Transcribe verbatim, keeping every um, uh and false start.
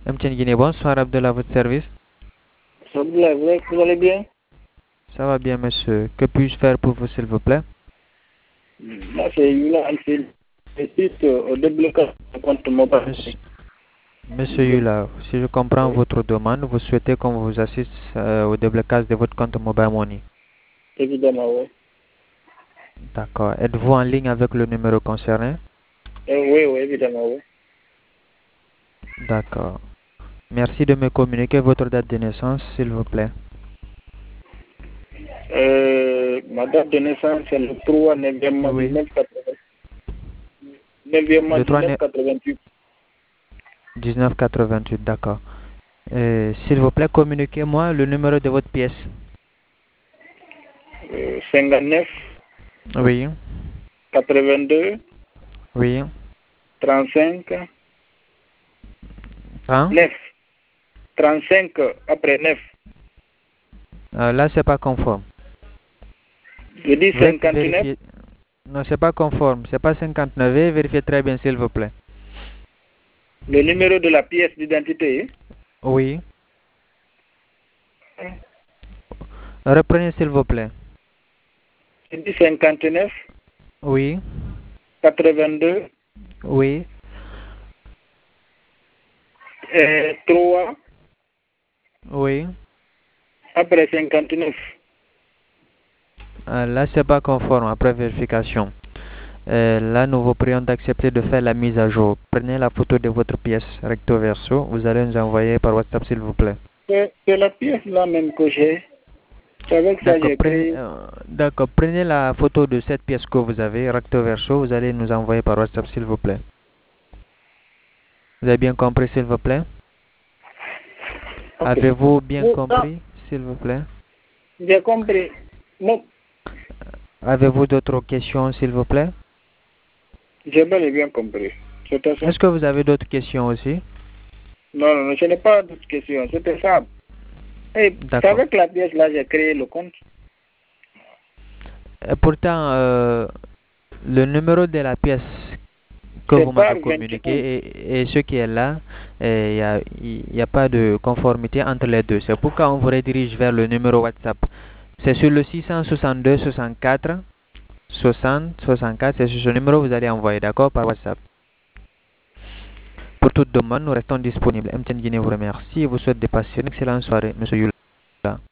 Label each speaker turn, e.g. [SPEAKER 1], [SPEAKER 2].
[SPEAKER 1] M T N Guinée, bonsoir Abdel, à votre service.
[SPEAKER 2] Abdoulaye, vous vous allez bien?
[SPEAKER 1] Ça va bien, monsieur. Que puis-je faire pour vous, s'il vous plaît?
[SPEAKER 2] Moi, c'est Yula Alfil. J'assiste au déblocage de compte mobile.
[SPEAKER 1] Monsieur, monsieur Yula, si je comprends
[SPEAKER 2] Oui,
[SPEAKER 1] votre demande, vous souhaitez qu'on vous assiste euh, au déblocage de votre compte Mobile Money.
[SPEAKER 2] évidemment, oui.
[SPEAKER 1] D'accord. Êtes-vous en ligne avec le numéro concerné?
[SPEAKER 2] Euh, oui, oui, évidemment, oui.
[SPEAKER 1] D'accord. Merci de me communiquer votre date de naissance, s'il vous plaît.
[SPEAKER 2] Euh, ma date de naissance, c'est le trois neuvième mois
[SPEAKER 1] Oui.
[SPEAKER 2] dix-neuf quatre-vingt-huit. neuvième mois
[SPEAKER 1] Le trois
[SPEAKER 2] dix-neuf quatre-vingt-huit.
[SPEAKER 1] dix-neuf quatre-vingt-huit, d'accord. Euh, s'il vous plaît, communiquez-moi le numéro de votre pièce.
[SPEAKER 2] Euh, cinquante-neuf,
[SPEAKER 1] Oui.
[SPEAKER 2] quatre-vingt-deux,
[SPEAKER 1] Oui.
[SPEAKER 2] trente-cinq,
[SPEAKER 1] Hein?
[SPEAKER 2] neuf. trente-cinq après neuf.
[SPEAKER 1] Euh, là, c'est pas conforme.
[SPEAKER 2] Je dis
[SPEAKER 1] Veuillez
[SPEAKER 2] cinquante-neuf.
[SPEAKER 1] vérifier. Non, c'est pas conforme. C'est pas cinquante-neuf. Veuillez vérifier très bien, s'il vous plaît.
[SPEAKER 2] Le numéro de la pièce d'identité.
[SPEAKER 1] Oui. Reprenez, s'il vous plaît.
[SPEAKER 2] Je dis cinquante-neuf,
[SPEAKER 1] Oui.
[SPEAKER 2] quatre-vingt-deux,
[SPEAKER 1] Oui.
[SPEAKER 2] euh, trois
[SPEAKER 1] Oui.
[SPEAKER 2] après cinquante-neuf.
[SPEAKER 1] Euh, là, c'est pas conforme après vérification. Euh, là, nous vous prions d'accepter de faire la mise à jour. Prenez la photo de votre pièce recto verso. Vous allez nous envoyer par WhatsApp, s'il vous plaît.
[SPEAKER 2] C'est c'est la pièce là même que j'ai. C'est avec ça que
[SPEAKER 1] D'accord.
[SPEAKER 2] j'ai
[SPEAKER 1] Prenez,
[SPEAKER 2] créé.
[SPEAKER 1] euh, d'accord. Prenez la photo de cette pièce que vous avez recto verso. Vous allez nous envoyer par WhatsApp, s'il vous plaît. Vous avez bien compris, s'il vous plaît?
[SPEAKER 2] Ok.
[SPEAKER 1] Avez-vous bien
[SPEAKER 2] Vous, ah,
[SPEAKER 1] compris, s'il vous plaît?
[SPEAKER 2] j'ai compris. Non,
[SPEAKER 1] Avez-vous d'autres questions, s'il vous plaît?
[SPEAKER 2] j'ai bel et bien compris. C'était ça.
[SPEAKER 1] Est-ce que vous avez d'autres questions aussi?
[SPEAKER 2] Non, non, non, ce n'est pas d'autres questions. C'était ça. Et c'est
[SPEAKER 1] D'accord.
[SPEAKER 2] avec la pièce là j'ai créé le compte.
[SPEAKER 1] Et pourtant, euh, le numéro de la pièce que
[SPEAKER 2] C'est
[SPEAKER 1] vous
[SPEAKER 2] bar
[SPEAKER 1] m'avez communiqué
[SPEAKER 2] vingt et un.
[SPEAKER 1] et, et ce qui est là, il n'y a, y a pas de conformité entre les deux. C'est pourquoi on vous redirige vers le numéro WhatsApp. C'est sur le six cent soixante-deux soixante-quatre soixante soixante-quatre. C'est sur ce numéro que vous allez envoyer, d'accord, par WhatsApp. Pour toute demande, nous restons disponibles. M T N Guinée vous remercie et vous souhaite de passer une excellente soirée, Monsieur Yula.